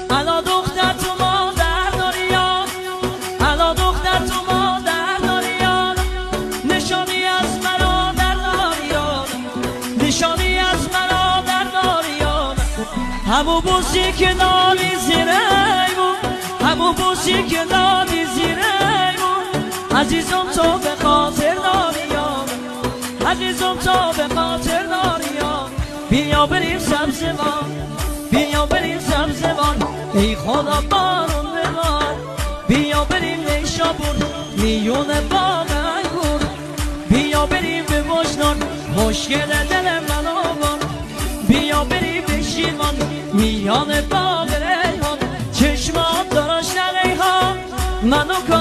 الا دختر تو مادر داریان، الا دختر تو مادر داریان، نشانی از مرا در داریان، نشانی از مرا در داریان. همو بوسی که دادی زیریمون، همو بوسی که دادی زیریمون، عزیزم تو به خاطر داریان، عزیزم تو به خاطر داریان. بیا بریم سبزوان، بیا بریم سبزوان، ای خدا بارون ببار. بیا بریم نیشابور میون باغ انگور، بیا بریم به وجدان مشکل دل من آور. بیا بریم به شیرمان میان باغ ریحان، چشمات داشت ریحان منو